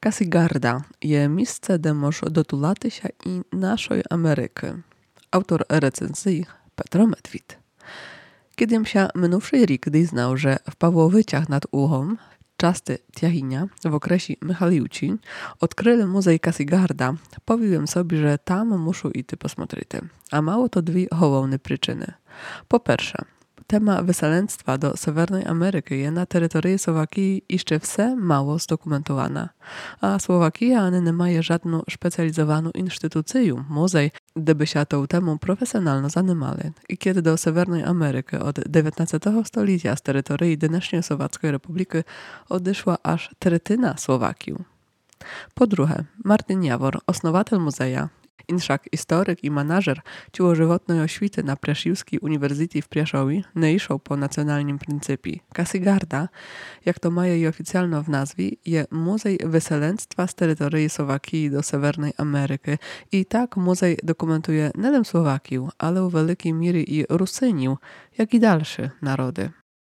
Касігарда є місце, де можна дотулатися і нашої Америки. Автор рецензії Петро Медвід. Кидимся минувший рік дізнав, że w Pawłowicach nad Uchom, части Тягиня, в окресі Михайлівці, odkryli muzej Касігарда. Powiem sobie, że tam muszę iść posмотрити. A mało to dwie główne przyczyny. Po pierwsze, tema wyselęctwa do Severnej Ameryki jest na terytorium Słowakii jeszcze все mało zdokumentowana. A Słowakija nie ma żadną specjalizowaną instytucję, muzej, gdyby się tą temą profesjonalnie zanimali. I kiedy do Severnej Ameryki od XIX stulecia z terytorium dynasznej Słowackiej Republiki odeszła aż tretyna Słowakii. Po drugie, Martin Jawor, osnowatel muzeja, Inszak historyk i manażer ciłożywotnej oświty na Prešivský uniwersytet w Prešowie nie iszał po nacjonalnym pryncypie. Kasigarda, jak to ma jej oficjalno w nazwie, jest muzej wyselęctwa z terytorii Słowakii do Severnej Ameryki i tak muzej dokumentuje nie tylko Słowakię, ale w wielkiej mierze i Rusynię, jak i dalsze narody.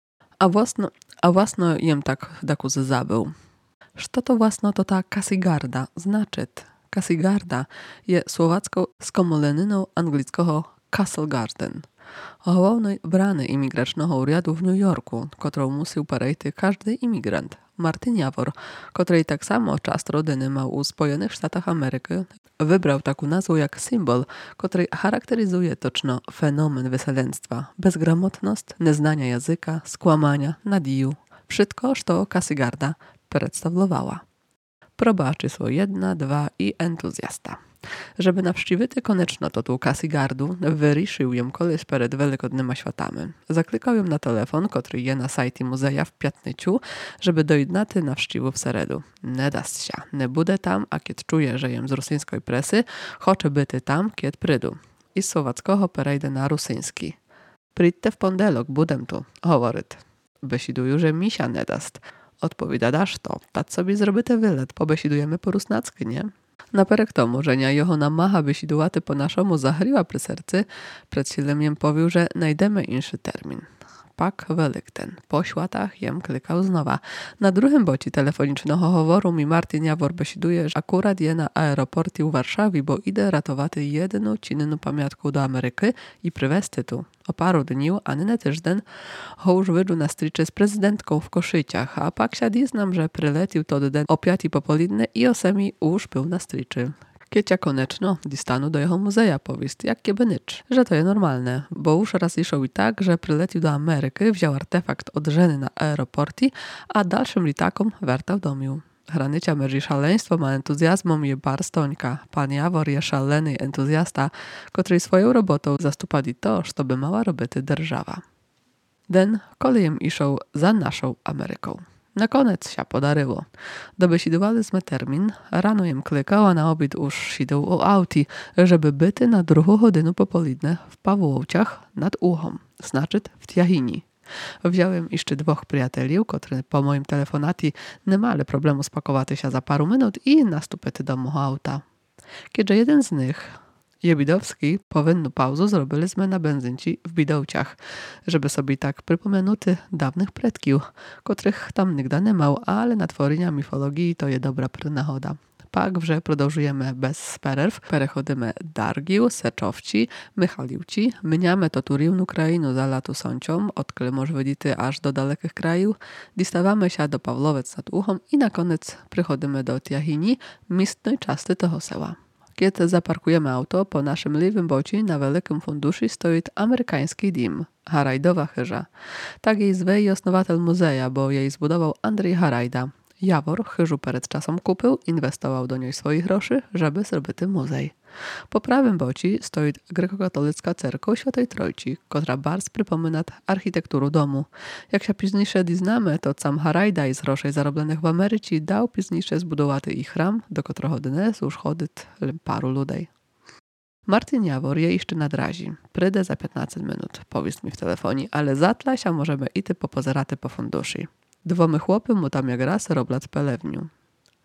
A własno jem tak dakus zabył. Co to własno to ta Kasigarda znaczy? Kasigarda jest słowacką skomoleniną anglickiego Castle Garden. Głównej brany imigracznego urządu w New Yorku, którą musiał przejść każdy imigrant. Martin Jawor, który tak samo czas rodziny ma u Spojenych Stanach Ameryki, wybrał taką nazwę jak symbol, który charakteryzuje toczno fenomen wyselęctwa, bezgramotność, nieznania języka, skłamania, nadiju. Wszystko, co Kasigarda przedstawiała. Proba czysło 1, 2 i entuzjasta. Żeby nawściwity koniecznie to tu Kasigardu, wyruszył ją koleś przed wielkodnymi światami. Zaklikał ją na telefon, który je na sajcie muzeja w Piatnyciu, żeby dojednaty nawściwu w seredu. Nie da się, nie budę tam, a kiedy czuję, że jem z rosyjskiej presy, chcę byty tam, kiedy przyjdę. I z słowackiego przejdę na rusyński. Przyjdźcie w pondelok, budem tu, говорить. Besiduju, że misia nie dast. Odpowiada, dasz to, tak sobie zrobite wylet, pobesidujemy po rusnacki, nie? Naperek tomu, że nia Johona macha besidułaty po naszemu zachryła przy sercy, przed silemiem powił, że najdemy inszy termin. Pak Welykten. Po światach jem klikał znowa. Na drugim boci telefonicznego howoru mi Martin Jawor besiduje, że akurat je na aeroporcie w Warszawie, bo idę ratowaty jedną cinną pamiątkę do Ameryki i przywezty tu. O paru dni, a nie na tydzień, już wydł na strycze z prezydentką w Koszyciach, a pak się diznam, że przylecił to den o 5 popołudnie i o 7 już był na stryczy. Kiecia konečno, stanu do jeho muzeja powist, jak kieby nycz, że to jest normalne, bo już raz iszał i tak, że przylecił do Ameryki, wziął artefakt od żeny na aeroporcie, a dalszym litakom wertał domił. Hranicia między szaleństwem a entuzjazmem je barstońka. Pan Jawor je szaleny entuzjasta, który swoją robotą zastupali to, co by mała robić держава. Den kolejem iszał za naszą Ameryką. Na koniec się podaryło. Dobesidowaliśmy termin, rano jem klikał, a na obiad już siedział o auti, żeby byty na 2 godzinę popołudnie w Pawłowciach nad Uchom, znaczy w Tjahini. Wziąłem jeszcze 2 przyjacieli, którzy po moim telefonacie nie mieli problemu spakować się za paru minut i nastąpić do mojego auta. Kiedy jeden z nich, Jebidowski, powinną pauzę zrobiliśmy na benzynci w Bidowciach, żeby sobie tak przypomenuty dawnych predków, których tam nigdy nie miał, ale na tworzenia mifologii to jest dobra przynachoda. Pak wrze продовжujemy bez перерв, переходимо Даргів, Сечовці, Михайлівці, міняємо то рівну країну за лату сонцем, odkąd może widzieć aż do dalekich krajów, distawamy się do Pawłowec nad Uchom i na koniec przychodzimy do Tjahini, miastnej części tego sela. Kiedy zaparkujemy auto, po naszym lewym bocie na wielkim funduszu stoi amerykański dom, Harajdowa chyża. Tak jej zwie i osnowatel muzeja, bo jej zbudował Andrzej Harajda. Jawor chyżu przed czasem kupił, inwestował do niej swoich groszy, żeby zrobić muzej. Po prawym boci stoi grekokatolicka cerkwa Świętej Trójcy, która bardzo przypomina architekturę domu. Jak się później doznamy, to sam Harajda z groszy zarobionych w Ameryce dał później zbudować ich chram, do którego dnes już chodzi paru ludzi. Martin Jawor je jeszcze nadrazi. Przyjdę za 15 minut, powiedz mi w telefonie, ale zatla się możemy iść po pozeraty po funduszy. 2 chłopy mu tam jak raz robią pelewniu.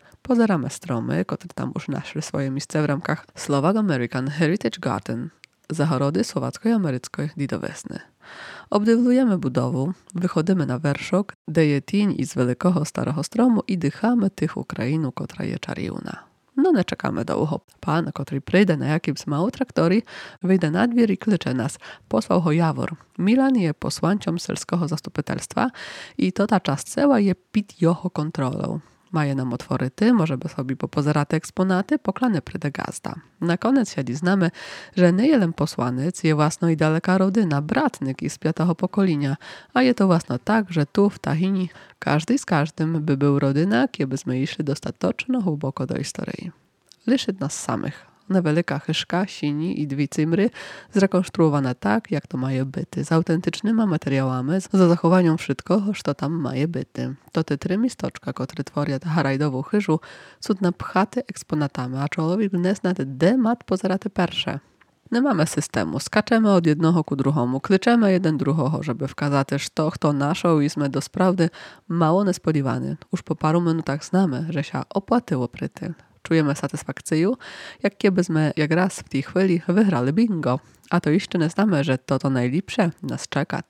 Pozeramy stromy, które tam już naszły swoje miejsce w ramkach Slovak American Heritage Garden. загороди словацької-америцької дідовесни. Обдивлюємо будову, виходимо на вершок, де є тінь із великого старого строму і дихаємо тиху країну, котра є чарівна. No не czekamy długo. Pan, który przyjdzie na jakimś małym traktorii, wyjdzie na dwór i klicze nas. Posłał go Jawor. Milan je posłańcą selskiego zastupitelstwa i to ta czas cała je pід його kontrolą. Maje nam otwority, może by sobie popozerate eksponaty, poklane pryde gazda. Na koniec się diznamy, że nie jeden posłaniec je własno i daleka rodyna, bratnyk iz piątego pokolenia, a je to własno tak, że tu w Tahini każdy z każdym by był rodyna, kiedyśmy išli dostatočno głęboko do historii. Liszy nas samych. Невелика хишка, сіні і дві цимри, zrekonstruowana tak, jak to mає бити, з autentycznymi materiałami, za zachowaniem wszystkiego, co tam mає бити. To te 3 mistoczka, które tworять Harajdową chyżu, są napchate eksponatami, a człowiek nie zna, де mat pozerate перше. Nie mamy systemu, skaczemy od jednego ku drugiemu, kliczemy jeden drugiego, żeby wskazać, że kto naszą i sme do sprawdy mało niespodziewany. Już po paru minutach znamy, że się opłatyło pryty. Czujemy satysfakcję, jak kiedyśmy jak raz w tej chwili wygrali bingo, a to jeszcze nie znamy, że to najlepsze nas czeka.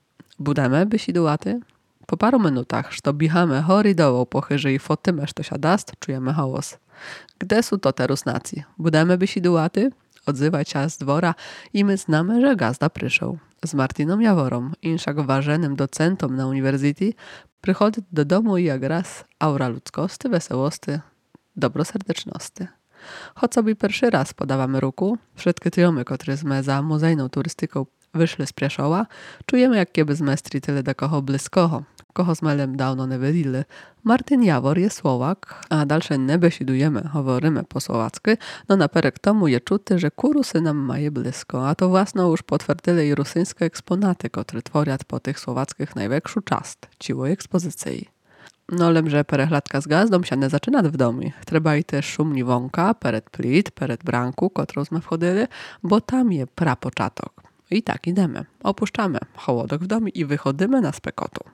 Budemy bysidułaty? Po paru minutach, że biegamy horidowo po chyży i fotymy, że to się dast, czujemy hałas. Gdzie są to te rusnacji? Budemy bysidułaty? Odzywa się z dwora i my znamy, że gazda przyszł. Z Martiną Jaworą, inszak ważenym docentem na uniwersytecie, przychodzi do domu i jak raz aura ludzkości, wesołości, dobroserdeczności. Choć sobie pierwszy raz podawamy ruku, wszystkie tiomy, które sme za muzejną turystyką wyszli z Prieszowa, czujemy, jak kiedyśmy stritili do kogo bliskoho, kogo zmelem dawno nie widzieli. Martin Jawor je Słowak, a dalsze nie besidujemy, mówimy po słowacku, no naperek tomu je czuty, że kurusy nam maje blisko, a to własno już potwierdzili i rusyńskie eksponaty, które tworять po tych słowackich największą czast, ciłej ekspozycji. No lemże perechladka z gazdą się nie zaczyna w domu. Trzeba i też szumni wąka, pered plit, pered branku, którą sme wchodzili, bo tam je prapočatok. I tak idemy. Opuszczamy hołodok w domu i wychodzimy na spekotu.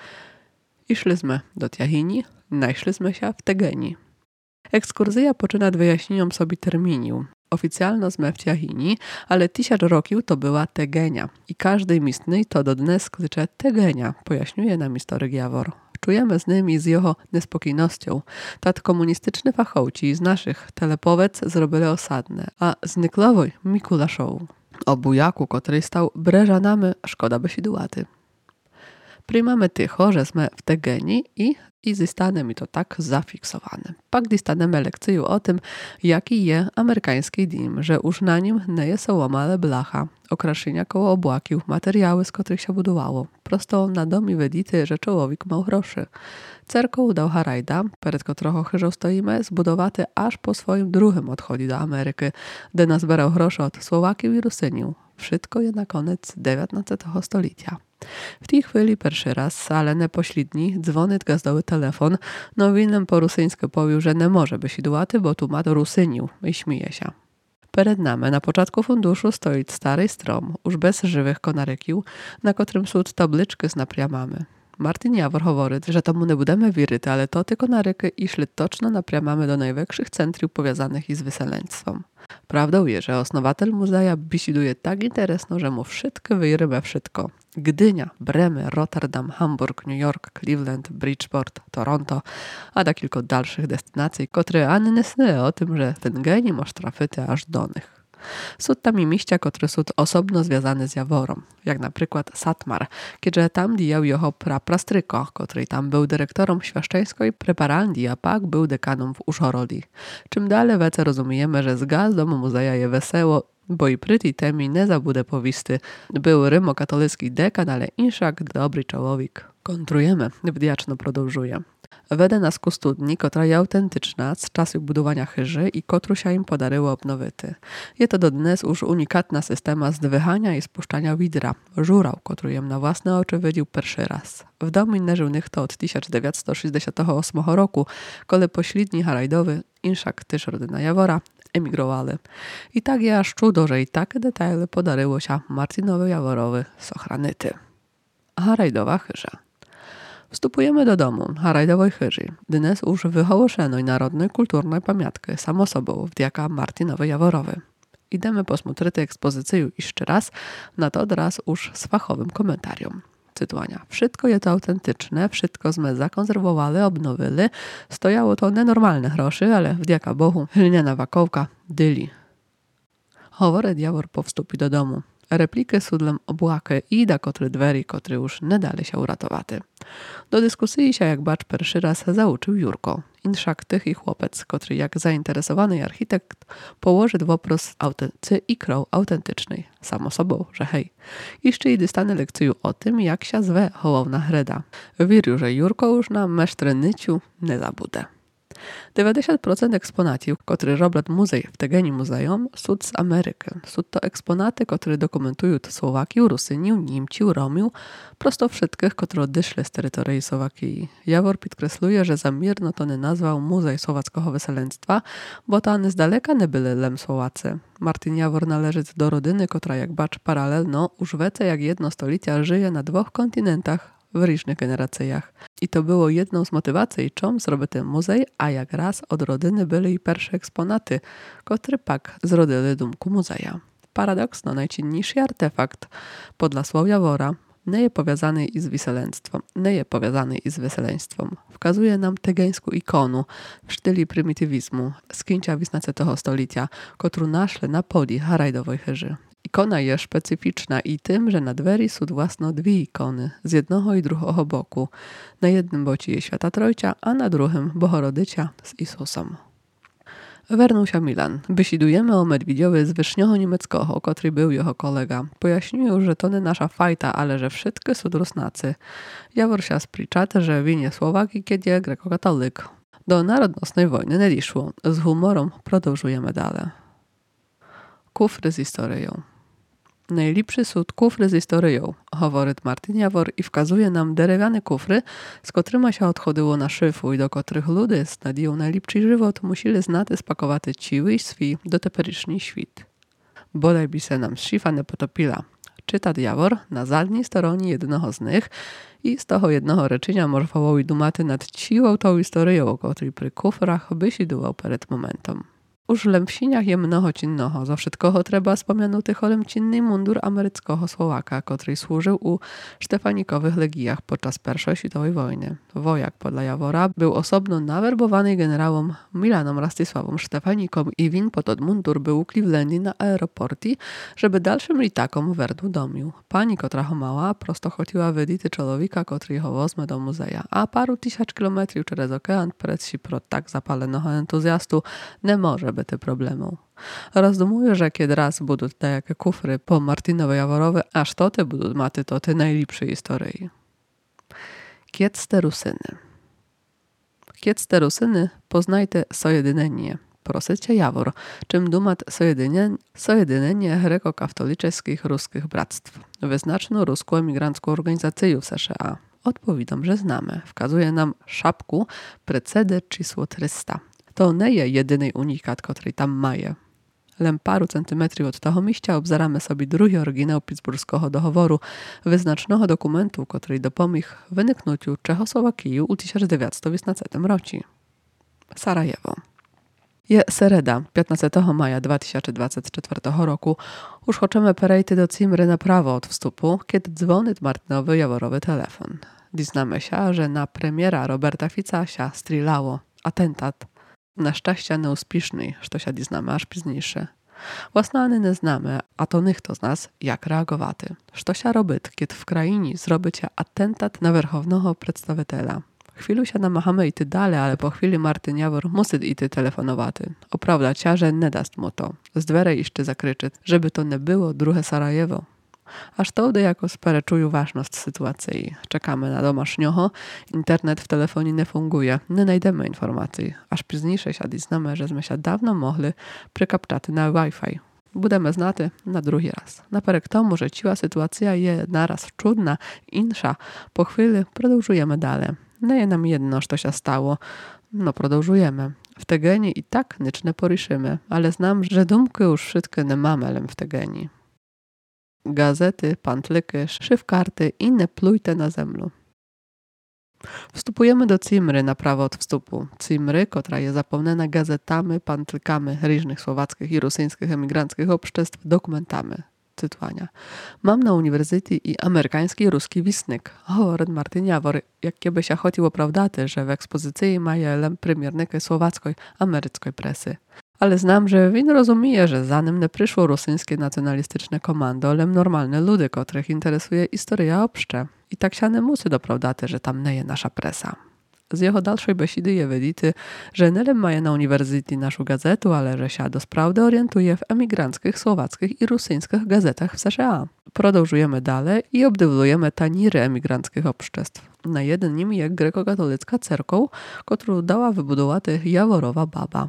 Išliśmy do Tiahini, najszliśmy się w Tegeni. Ekskursja poczyna wyjaśnieniem sobie terminiu. Oficjalno sme w Tiahini, ale 1000 roków to była Tegenia. I każdy miestny to do dnes klicze Tegenia, pojaśniuje nam historyk Jawor. Czujemy z nimi z jego niespokojnością. Tat komunistyczny fachowci z naszych telepowiec zrobili osadne, a z Niklowej Mikulaszową. O bujaku, który stał breżanami, szkoda by sidułaty. Przyjmamy tycho, że sme w Tegeni i zostanie mi to tak zafiksowane. Pak dostanemy lekcję o tym, jaki je amerykański dym, że już na nim nie jest sołoma, ale blacha, okraszenia koło obłakiów, materiały, z których się budowało. Prosto na dom i widzicie, że człowiek ma groszy. Cerkoł dał Harajda, przed którą chyżą stoimy, zbudowaty aż po swoim drugim odchodzi do Ameryki, gdzie nazbierał groszy od Słowaków i Rusyniów. Wszystko je na koniec XIX stulecia. W tej chwili pierwszy raz, ale nie pośredni, dzwoni gazdowy telefon, no winnym po rusyńsku powił, że nie może być idłaty, bo tu ma do Rusyniów i śmieje się. Przed nami na początku funduszu stoi stary strom, już bez żywych konarykiów, na którym są tabliczki z napriamami. Martin Jawor mówi, że to mu nie będziemy wierzyć, ale to te konaryki išli točno napriamamy do największych centrów powiązanych z wyselęctwem. Prawdą jest, że osnowatel muzeja bisiduje tak interesno, że mu wszystko wyjrymy wszystko. Gdynia, Bremy, Rotterdam, Hamburg, New York, Cleveland, Bridgeport, Toronto, a do kilku dalszych destynacji, które ani nie sny o tym, że ten geni może trafić aż do nich. Są tam i mieścia, które są osobno związane z Jaworą, jak na przykład Satmar, kiedy tam dijał jeho praprastryko, który tam był dyrektorem świaszczeńskiej preparalni, a pak był dekanom w Uszoroli. Czym dalej wece rozumiemy, że z gazdą muzeja je wesoło, bo i przy tej temie nie zabudę powisty. Był rymokatolicki dekan, ale inszak dobry człowiek. Kontrujemy, wdzięczno продовжує. Wede nas ku studni, która jest autentyczna z czasu budowania chyży i kotru się im podaryło obnowyty. Jest to do dnes już unikatna systema zdwychania i spuszczania widra. Żurał, który jem na własne oczy widział pierwszy raz. W domu nie żył to od 1968 roku, kiedy pośredni Harajdowy, inszak też rodzina Jawora, emigrowali. I tak je aż czudo, że i takie detale podaryło się Martinowi Jaworowi z ochranyty. Harajdowa chyża. Wstupujemy do domu Harajdowej chyży. Dnes już wyhołoszonej narodnej kulturnej pamiątki samo sobą wdzięka Martinowi Jaworowi. Idemy posмотрити експозицію іще раз, na to raz już z fachowym komentarium. Cytowania. Wszystko je to autentyczne, wszystko sme zakonserwowali, obnowili. Stojało to nenormalne groszy, ale wdzięka Bogu, gliniana wakołka dyli. Говорить Jawor po wstupie do domu. Repliki sudlem obłaky i da kotry dweri, kotry już nie dali się uratowaty. Do dyskusji się jak bacz pierwszy raz zauczył Jurko. Inszak tych i chłopec, kotry jak zainteresowany architekt położy wopros autentycy i krąg autentycznej. Samo sobą, że hej. Jeszcze i dostanie lekcję o tym, jak się zwe hołowna hreda. Wierzę, że Jurko już na mesztrenyciu nie zabudę. 90% eksponatów, które robią muzej w Tegeni muzeum, są z Ameryki. Są to eksponaty, które dokumentują Słowakię, Rusynię, Niemców, Romiów, prosto wszystkich, którzy odeszli z terytorii Słowakii. Jawor podkreśluje, że zamierno to nie nazwał Muzej Słowackiego Wyselęctwa, bo to one z daleka nie byli lem Słowacy. Martin Jawor należy do rodziny, która jak bacz paralelno, już wiece jak jedno stolicia żyje na 2 kontynentach, w różnych generacjach. I to było jedną z motywacji, czym zrobił ten muzej, a jak raz od rodziny byli i pierwsze eksponaty, które pak zrodili dumku muzeja. Paradoksno, najcenniejszy artefakt podla słów Jawora nie jest powiązany i z wyselęctwem, nie jest powiązany i z weseleństwem. Wskazuje nam tegeńską ikonu w stylu prymitywizmu z końca XIX stolecia, którą naszli na poli harajdowej chyży. Ikona jest specyficzna i tym, że na dweri są własno 2 ikony z jednego i drugiego boku. Na jednym boci jest Święta Trojcia, a na drugim Bohorodycia z Jezusem. Wernął się Milan. Wysidujemy o Medwiedziowy z Wysznioho Niemieckoho, który był jego kolega. Pojaśnił, że to nie nasza fajta, ale że wszystkie są rusnacy. Jawor się spriczat, że winie Słowaki, kiedy grekokatolik. Do narodnostnej wojny nie doszło. Z humorem produżujemy dalej. Kufry z historią. Najlepszy są kufry z historią, mówi Martin Jawor i wskazuje nam drewniane kufry, z którymi się odchodziło na szyfu i do których ludy z nadzieją na lepszy żywot musieli znać spakować ciły i swi do teperyczny świt. Bodaj by se nam z szyfa nie potopila. Czyta Jawor na zadniej stronie jednego z nich i z toho jednego reczenia morfował i dumaty nad ciłą tą historią, o której przy kufrach by siduwał przed momentem. Už lemšiniach je mnoho činného. Zo všetkoho treba spomenutý lemčinný mundur ameryckiego Słowaka, który służył u Sztefanikowych legijach podczas I światowej wojny. Wojak podla Jawora był osobno nawerbowany generałom Milanom Rastisławom Sztefanikom i win pod odmundur był ukliwleni na aeroporti, żeby dalszym litakom werdu domił. Pani, która ho mała, prosto chodziła wydity człowieka, który ho wozme do muzeja, a paru 1000 kilometrów przez okean przed si pro tak zapalonego entuzjastu nie może te problemu. Rozdumuję, że kiedy raz będą te jakie kufry po Martinowej Jaworowej, aż to te będą maty to te najlepsze historii. Kiec sterusyny. Kiec sterusyny poznajte sojedynenie. Prosycie Jawor, czym dumat sojedynenie grekokatolickich ruskich bractw. Wyznaczną ruską emigrancką organizację w США. Odpowiadam, że znamy. Wskazuje nam szapku precedy czysło 300. To nie jest jedyny unikat, który tam maje. Lem paru centymetrów od tego miejsca obzeramy sobie drugi oryginał Pittsburghskiego dohoworu, wyznacznego dokumentu, który dopomógł wyniknięciu Czechosłowakii u 1918 roku. Sarajewo. Je sereda, 15 maja 2024 roku. Już chcemy przejść do Cimry na prawo od wstupu, kiedy dzwoni Martinowy Jaworowy telefon. Diznamy się, że na premiera Roberta Fica się strzelało. Atentat. Na szczęście nieuspieszny, co się diznamy aż późniejsze. Własne nie znamy, a to nikt z nas jak reagowaty. Co się robi, kiedy w krainie zrobicie atentat na werchownego przedstawiciela? Chwilu się namachamy i ty dalej, ale po chwili Martin Jawor musi i ty telefonowaty. Oprawda cię, że nie dast mu to. Z dwerej jeszcze zakryczyć, żeby to nie było drugie Sarajewo. Aż to jako spereczuju ważność sytuacji. Czekamy na domaśnioho, internet w telefonie nie funguje, nie znajdziemy informacji. Aż późniejsze się diznamy, że się dawno mogli przykapczać na Wi-Fi. Budemy znaty na drugi raz. Naperek tomu, że ciła sytuacja jest naraz czudna, insza. Po chwili produżujemy dalej. Nie jest nam jedno, co się stało. No, produżujemy. W Tegeni i tak nic nie poryszymy, ale znam, że dumki już wszystkie nie mamy lem w Tegeni. Gazety, pantlyky, szywkarty i nie plujte na zemlu. Вступujemy do Cimry na prawo od wstupu. Cimry, która jest zapełniona gazetami, pantykami różnych słowackich i rosyjskich emigranckich obszczestw, dokumentami. Cytowania. Mam na uniwersytecie i amerykański i ruski wisnik. Говорить Martin Jawor, jak by się chodziło prawdaty, że w ekspozycji mają elem premiernyki słowackiej, ameryckiej presy. Ale znam, że він rozumie, że za nim nie przyszło rosyjskie nacjonalistyczne komando, ale normalne ludy, których interesuje historia obszcze. I tak się nie musi doprawdaty, że tam nie jest nasza presa. Z jego dalszej besidy je widzimy, że nie mają na uniwersytecie naszą gazetu, ale że się do sprawdy orientuje w emigranckich, słowackich i rosyjskich gazetach w США. Продовжujemy dalej i obdywlujemy taniry emigranckich obszczestw. Na jeden nimi jest grekokatolicka cerkow, którą dała wybudować Jaworowa baba.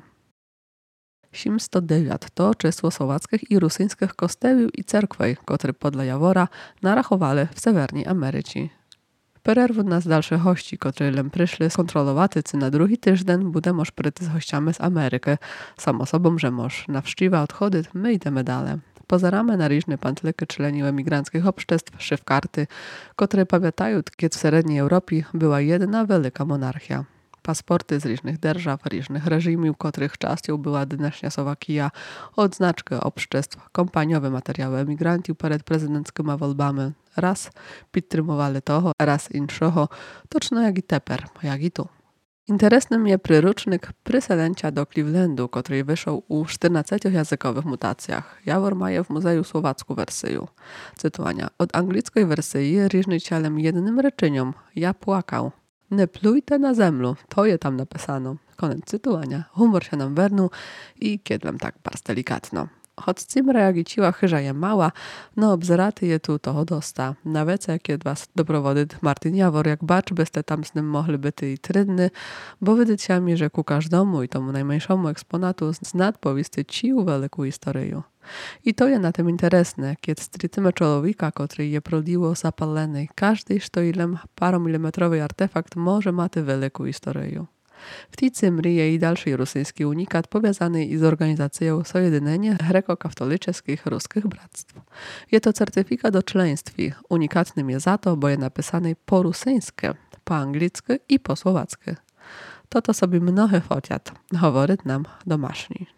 709 to czesło słowackich i rosyjskich kościołów i cerkwej, które podle Jawora narachowali w Severnej Ameryce. Перерву nas dalsze hości, którzy przyszli skontrolować, czy na drugi tydzień będziemy szpryty z hościami z Ameryki. Samo sobą, że moż na wszczywa odchodzić, my idziemy dalej. Pozeramy na różne pantlyki członów emigranckich obszczestw, szywkarty, które pamiętają, kiedy w średniej Europie była jedna wielka monarchia. Paszporty z różnych держав, różnych reżimów, których częścią była dynastia Słowakija, odznaczki obszczestw, kompaniowe materiały emigrantów przed prezydenckimi wyborami. Raz підтримували того, raz іншого, точно jak i teper, jak i tu. Interesnym jest przyrucznik Przyselęcia do Clevelandu, który wyszedł u 14-językowych mutacjach. Jawor ma w Muzeum Słowacką wersję. Cytowania. Od anglickiej wersji różniciem jednym rеченням ja płakał. Nie plujte na zemlu, to je tam napisano. Koniec cytowania. Humor się nam wernuł i kiedlem tak bardzo delikatno. Choć Cimra jak i ciła chyża je mała, no obzeraty je tu toho dosta. Nawet jak was doprowadzi Martin Jawor, jak bacz, byste tam z nim mogli być i trudny, bo wydycia mi, że ku każdemu i tomu najmniejszemu eksponatu znad powisty ciu wielką historię. I to je na tym interesne, kiedy strytymy człowieka, który je prodiło zapaleny. Każdy sztoilem paromilimetrowy artefakt może mać wielką historię. W tej Cimry jest i dalszy rosyjski unikat powiązany z organizacją Sojedynenia Grekokatolickich Ruskich Bractw. Jest to certyfikat o członkostwie. Unikatnym jest za to, bo jest napisany po rosyjsku, po angielsku i po słowacku. To sobie mnohe fociat, mówi nam domaśni.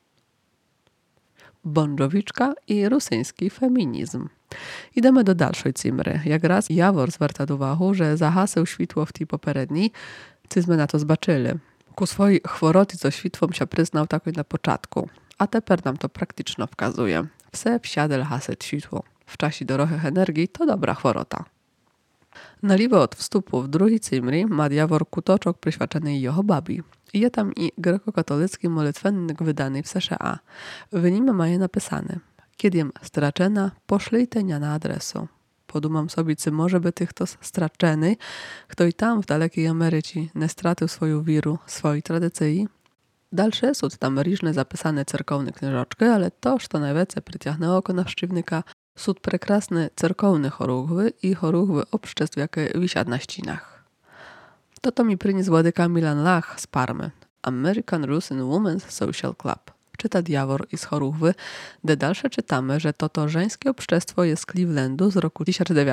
Bądżowiczka i rosyjski feminizm. Idziemy do dalszej Cimry. Jak raz Jawor zwraca uwagę, że zahaseł światło w tej poprzedniej, cyśmy na to zobaczyli. Ku swojej chworoty co światłom się przyznał tak na początku, a teper nam to praktycznie wskazuje. Wse wsiadel haset światło. W czasie dorochy energii to dobra chworota. Na lewo od wstupu w drugi Cimry ma Jawor kutoczok przyświadczony jego babi. Jest tam i grekokatolicki molitwennik wydany w США. W nim ma je napisane: Kiediem straczena, poszlijte na adresu. Podumam sobie, czy może by tych to straczeny, kto i tam w dalekiej Ameryce nie stracił swoją wiru, swojej tradycji. Dalsze są tam różne zapisane cerkowne książeczki, ale to, co najwięcej przyciągnie oko nawszczywnika, są prekrasne cerkowne choruchwy i choruchwy obszczestw, jakie wisiad na ścianach. To mi przyniósł władyka Milan Lach z Parmy, American Russian Women's Social Club. Czyta Jawor i z choruchwy, gdy dalsze czytamy, że to żeńskie obszczestwo jest z Clevelandu z roku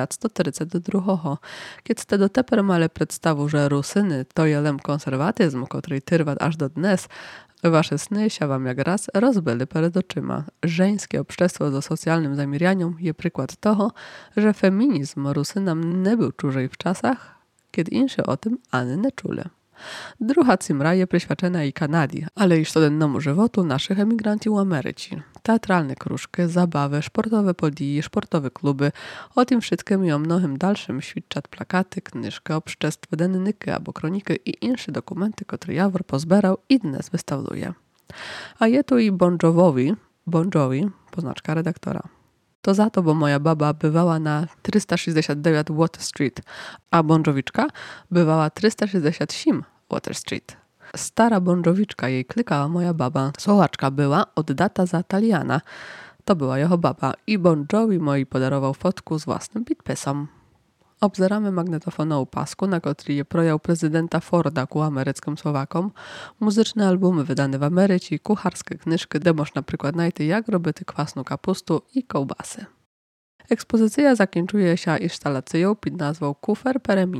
1942, kiedy te do teper male przedstawu, że Rusyny to jelem konserwatyzm, który trwa aż do dnes, wasze sny się wam jak raz rozbyli przed oczyma. Żeńskie obszczestwo ze socjalnym zamieraniem je przykład toho, że feminizm Rusynam nie był czużej w czasach, kiedy insi o tym ani nie czuli. Druga Cimra jest przyświadczona i Kanadii, ale i codziennemu żywotu naszych emigrantów w Ameryce. Teatralne krużki, zabawy, sportowe podії, sportowe kluby, o tym wszystkim i o mnohym dalszym świadczą plakaty, knyżki, obszczestwa, dennyki albo kroniki i inne dokumenty, które Jawor pozbierał i dnes wystawiuje. A jest tu i Bon Jovi, poznaczka redaktora. To za to, bo moja baba bywała na 369 Water Street, a Bądżowiczka bywała 367 Water Street. Stara Bądżowiczka jej klikała moja baba. Słowaczka była oddata za Taliana. To była jego baba i Bon Jovi moi podarował fotku z własnym podpisem. Obzeramy magnetofoną pasku, na której je projał prezydenta Forda ku ameryckim Słowakom, muzyczne albumy wydane w Ameryce, kucharskie knyżki, gdzie można przykład znajти jak robić kwasną kapustu i kołbasy. Ekspozycja zakończuje się instalacją pod nazwą Kufer Pereminy.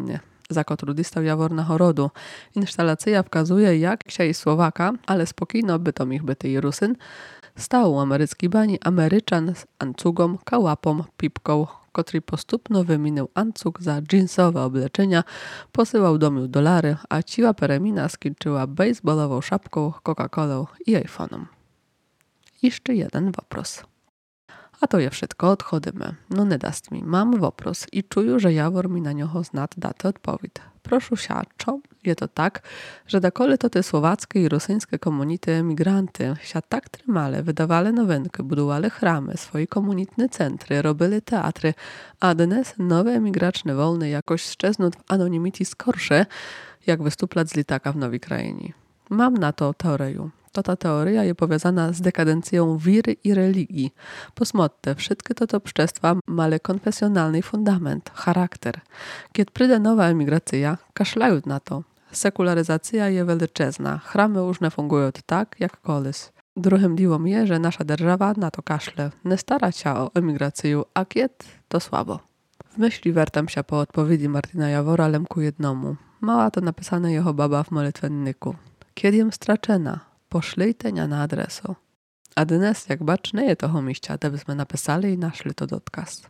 za kotrу distał Jawor na chorodu. Instalacja wkazuje, jak księj Słowaka, ale spokojno bytom ich byty i Rusyn, stał u ameryckiej bani Ameryczan z ancugą, kałapą, pipką, kotry postupno wyminął ancug za dżinsowe obleczenia, posyłał do miu dolary, a ciła peremina skończyła baseballową szapką, Coca-Colą i iPhone'em. Jeszcze jeden wopros. A to je wszystko, odchodzimy. No nie dast mi. Mam wopros i czuję, że Jawor mi na nioho znat date odpowiedź. Proszę siaczo, je to tak, że dakole to te słowackie i rosyjskie komunity emigranty się tak trymale, wydawali nowenki, budowali chramy, swoje komunitne centry, robili teatry, a dnes nowe emigraczne wolne jakoś szczeznąć w anonimity skorsze, jak wystuplat z litaka w nowej krainie. Mam na to teorię. To ta teoria jest powiązana z dekadencją wiry i religii. Posmotte, wszystkie to pszczestwa male konfesjonalny fundament, charakter. Kiedy przyjdzie nowa emigracja, kaszlają na to. Sekularyzacja jest wielczezna, chramy różne fungują tak, jak kolys. Drugim diłom je, że nasza держава na to kaszle. Nie stara się o emigrację, a kiedy to słabo. W myśli wertam się po odpowiedzi Martina Jawora lemku jednomu. Mała to napisane jeho baba w molitwenniku. Kiedy jem straczena? Poszlijtenia na adresu. A dnes, jak baczne je toho miścia, byśmy napisali i naszli to dotkaz.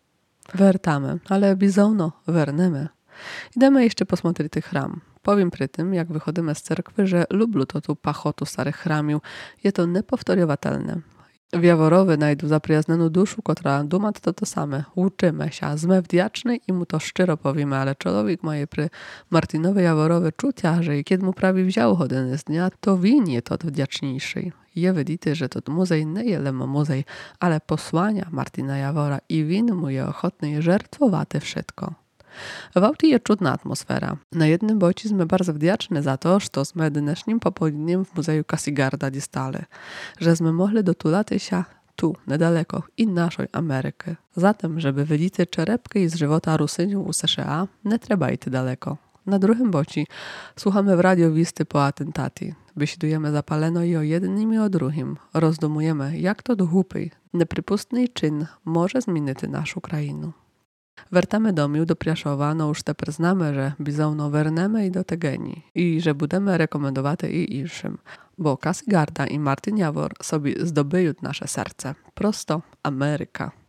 Wertamy, ale bizowno wernemy. Idemy jeszcze posмотрити tych chram. Powiem przy tym, jak wychodzimy z cerkwy, że lubię to tu pachotu starych chramił. Je to niepowtoriowatelne. W Jaworowy najdu zaprijaznenu duszu, która duma to same. Uczymy się, sme wdzięczni i mu to szczero powiemy, ale człowiek moje przy Martinowej Jaworowe czucia, że kiedy mu prawie wziął chodzenie z dnia, to winie to wdzięczniejszy. Je widzicie, że to muzej nie jest muzej, ale posłania Martina Jawora i win mu je ochotny i żertwowaty wszystko. W aucie jest czudna atmosfera. Na jednym boci sme bardzo wdzięczni za to, że sme dnešnim popołudniem w Muzeju Casigarda distali, że sme mogli dotulać się tu, niedaleko, i naszej Ameryki. Zatem, żeby widzieć czerepki z żywota Rusyniów u США, nie trzeba iść daleko. Na drugim boci słuchamy w radio wisty po atentatii. Biesiadujemy zapaleno i o jednym i o drugim. Rozdumujemy, jak to głupi, nieprzypustny czyn może zmienić naszą krainę. Wertamy do mił do Priaszowa, no już teper znamy, że bizowno wernemy i do Tegeni i że budemy rekomendowaty i inszym, bo Casigarda i Martin Jawor sobie zdobyją nasze serce. Prosto Ameryka.